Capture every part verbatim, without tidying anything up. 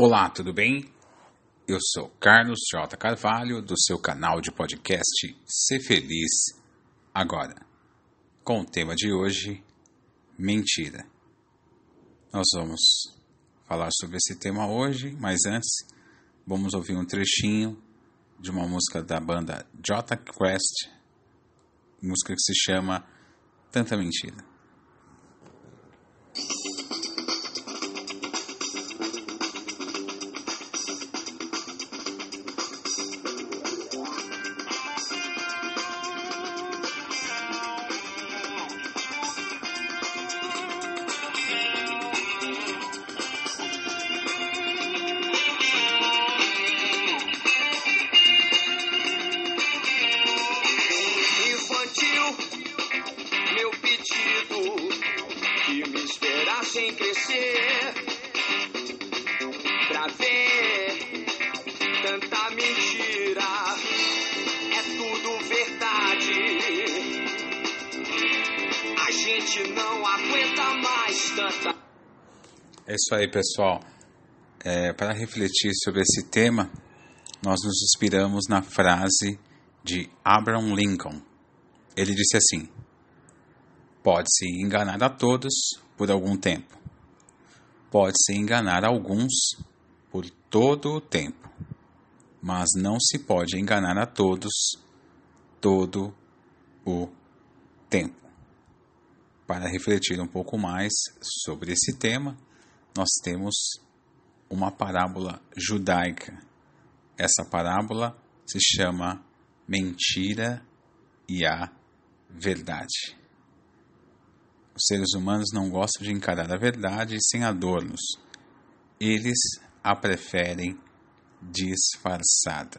Olá, tudo bem? Eu sou Carlos J. Carvalho, do seu canal de podcast Ser Feliz Agora, com o tema de hoje, mentira. Nós vamos falar sobre esse tema hoje, mas antes vamos ouvir um trechinho de uma música da banda Jota Quest, música que se chama Tanta Mentira. Sem crescer, pra ver tanta mentira, é tudo verdade. A gente não aguenta mais tanta. É isso aí, pessoal. É, para refletir sobre esse tema, nós nos inspiramos na frase de Abraham Lincoln. Ele disse assim: pode-se enganar a todos por algum tempo. Pode-se enganar alguns por todo o tempo. Mas não se pode enganar a todos todo o tempo. Para refletir um pouco mais sobre esse tema, nós temos uma parábola judaica. Essa parábola se chama Mentira e a Verdade. Os seres humanos não gostam de encarar a verdade sem adornos. Eles a preferem disfarçada.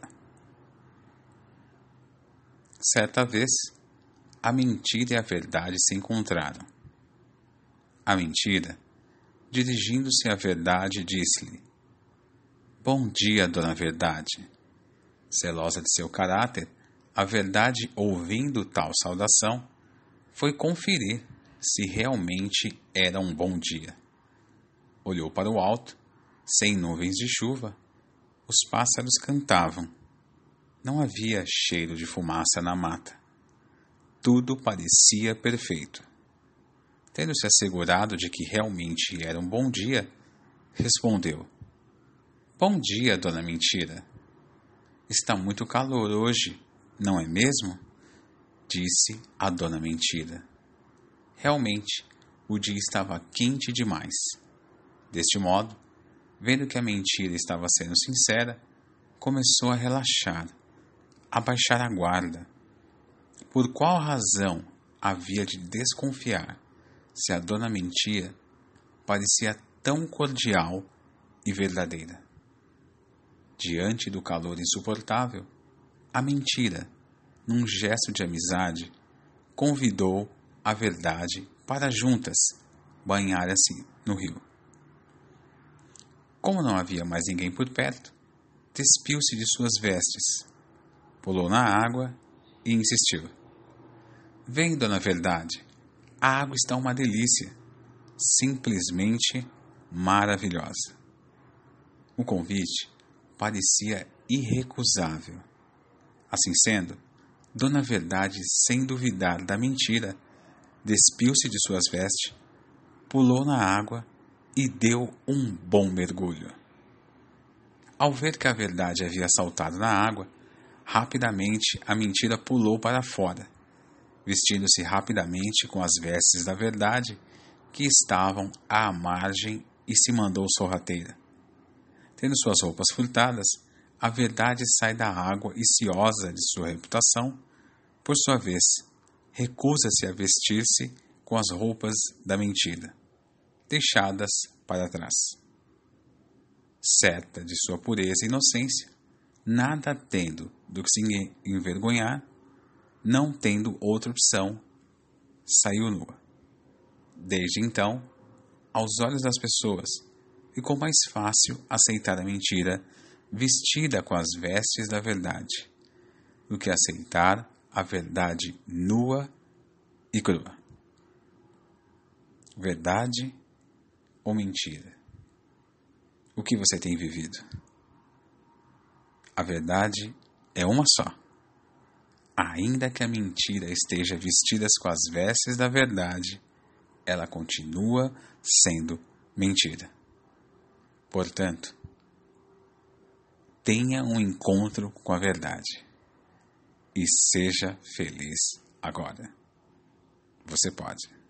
Certa vez, a mentira e a verdade se encontraram. A mentira, dirigindo-se à verdade, disse-lhe: Bom dia, dona Verdade. Zelosa de seu caráter, a verdade, ouvindo tal saudação, foi conferir se realmente era um bom dia. Olhou para o alto, sem nuvens de chuva. Os pássaros cantavam. Não havia cheiro de fumaça na mata. Tudo parecia perfeito. Tendo se assegurado de que realmente era um bom dia, respondeu: Bom dia, dona Mentira. Está muito calor hoje, não é mesmo? Disse a dona Mentira. Realmente, o dia estava quente demais. Deste modo, vendo que a mentira estava sendo sincera, começou a relaxar, a baixar a guarda. Por qual razão havia de desconfiar se a dona Mentira parecia tão cordial e verdadeira? Diante do calor insuportável, a Mentira, num gesto de amizade, convidou a verdade para juntas banharem-se no rio. Como não havia mais ninguém por perto, despiu-se de suas vestes, pulou na água e insistiu: Vem, dona Verdade, a água está uma delícia, simplesmente maravilhosa. O convite parecia irrecusável. Assim sendo, dona Verdade, sem duvidar da mentira, despiu-se de suas vestes, pulou na água e deu um bom mergulho. Ao ver que a verdade havia saltado na água, rapidamente a mentira pulou para fora, vestindo-se rapidamente com as vestes da verdade que estavam à margem e se mandou sorrateira. Tendo suas roupas furtadas, a verdade sai da água e, ciosa de sua reputação, por sua vez, recusa-se a vestir-se com as roupas da mentira, deixadas para trás. Certa de sua pureza e inocência, nada tendo do que se envergonhar, não tendo outra opção, saiu nua. Desde então, aos olhos das pessoas, ficou mais fácil aceitar a mentira vestida com as vestes da verdade, do que aceitar a verdade nua e crua. Verdade ou mentira? O que você tem vivido? A verdade é uma só. Ainda que a mentira esteja vestida com as vestes da verdade, ela continua sendo mentira. Portanto, tenha um encontro com a verdade e seja feliz agora. Você pode.